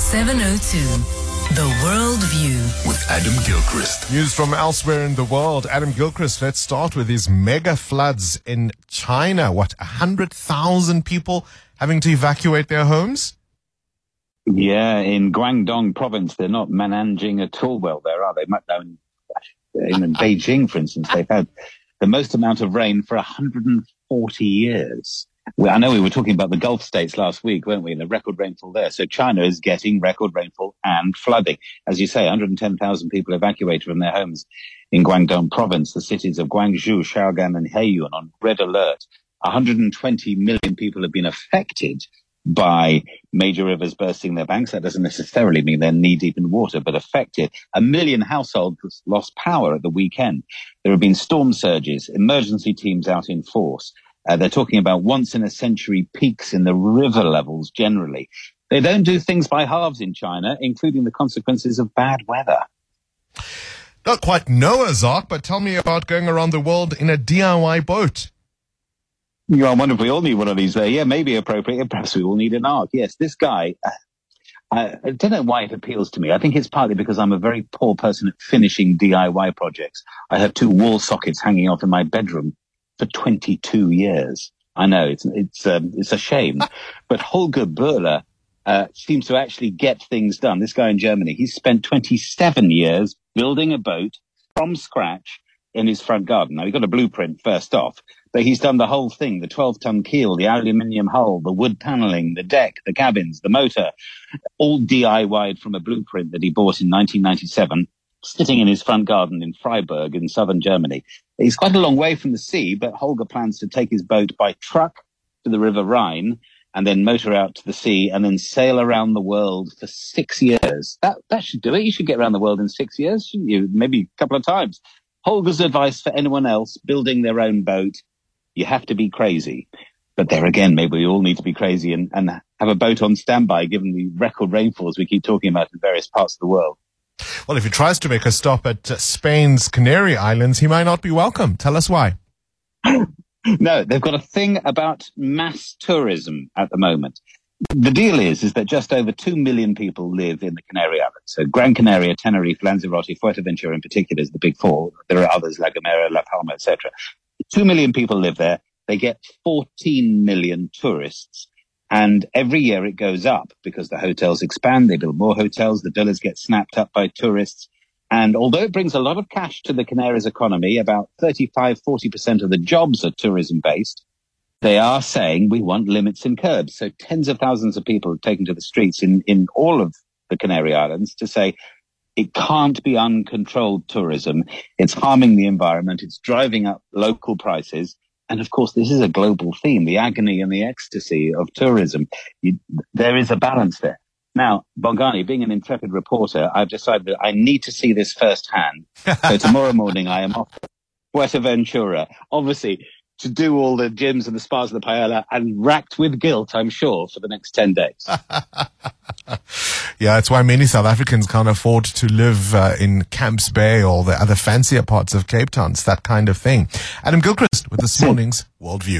702. The World View with Adam Gilchrist. News from elsewhere in the world. Adam Gilchrist, let's start with these mega floods in China. 100,000 people having to evacuate their homes? Yeah, in Guangdong province, they're not managing at all well there, are they? In Beijing, for instance, they've had the most amount of rain for 140 years. Well, I know we were talking about the Gulf states last week, weren't we? And the record rainfall there. So China is getting record rainfall and flooding. As you say, 110,000 people evacuated from their homes in Guangdong province. The cities of Guangzhou, Shaogan and Heiyuan on red alert. 120 million people have been affected by major rivers bursting their banks. That doesn't necessarily mean they're knee-deep in water, but affected. 1 million households lost power at the weekend. There have been storm surges, emergency teams out in force. They're talking about once-in-a-century peaks in the river levels generally. They don't do things by halves in China, including the consequences of bad weather. Not quite Noah's Ark, but tell me about going around the world in a DIY boat. You know, I wonder if we all need one of these there. Yeah, maybe appropriate. Perhaps we all need an ark. Yes, this guy, I don't know why it appeals to me. I think it's partly because I'm a very poor person at finishing DIY projects. I have 2 wall sockets hanging off in my bedroom for 22 years. I know it's a shame, but Holger Böhler seems to actually get things done. This guy in Germany, he's spent 27 years building a boat from scratch in his front garden. Now, he got a blueprint first off, but he's done the whole thing, the 12-ton keel, the aluminium hull, the wood paneling, the deck, the cabins, the motor, all DIY'd from a blueprint that he bought in 1997, sitting in his front garden in Freiburg in southern Germany. He's quite a long way from the sea, but Holger plans to take his boat by truck to the River Rhine and then motor out to the sea and then sail around the world for 6 years. That should do it. You should get around the world in 6 years, shouldn't you? Maybe a couple of times. Holger's advice for anyone else building their own boat: you have to be crazy. But there again, maybe we all need to be crazy and have a boat on standby given the record rainfalls we keep talking about in various parts of the world. Well, if he tries to make a stop at Spain's Canary Islands, he might not be welcome. Tell us why. No, they've got a thing about mass tourism at the moment. The deal is that just over 2 million people live in the Canary Islands. So Gran Canaria, Tenerife, Lanzarote, Fuerteventura in particular is the big 4. There are others, La Gomera, La Palma, etc. 2 million people live there. They get 14 million tourists. And every year it goes up because the hotels expand, they build more hotels, the villas get snapped up by tourists. And although it brings a lot of cash to the Canaries economy, about 35-40% of the jobs are tourism-based, they are saying we want limits and curbs. So tens of thousands of people have taken to the streets in all of the Canary Islands to say it can't be uncontrolled tourism. It's harming the environment. It's driving up local prices. And of course, this is a global theme, the agony and the ecstasy of tourism. There is a balance there. Now, Bongani, being an intrepid reporter, I've decided that I need to see this firsthand. So tomorrow morning, I am off to Fuerteventura, obviously, to do all the gyms and the spas and the paella, and racked with guilt, I'm sure, for the next 10 days. Yeah, it's why many South Africans can't afford to live in Camps Bay or the other fancier parts of Cape Town. It's that kind of thing. Adam Gilchrist with this morning's Worldview.